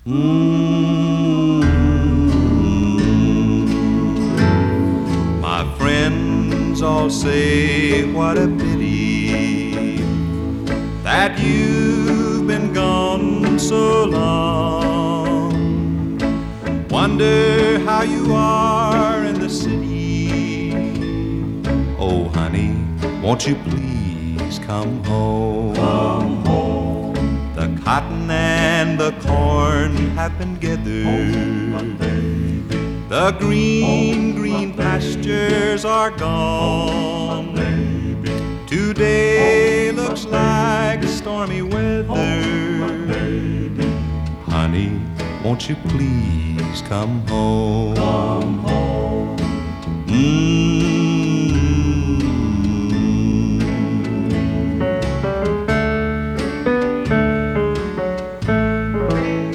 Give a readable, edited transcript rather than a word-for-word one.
My friends all say what a pity that you've been gone so long. Wonder how you are in the city. Oh honey, won't you please come home? Come home. The cotton and the corn have been gathered. The green, green pastures are gone. Today looks like stormy weather. Honey, won't you please come home? Come home.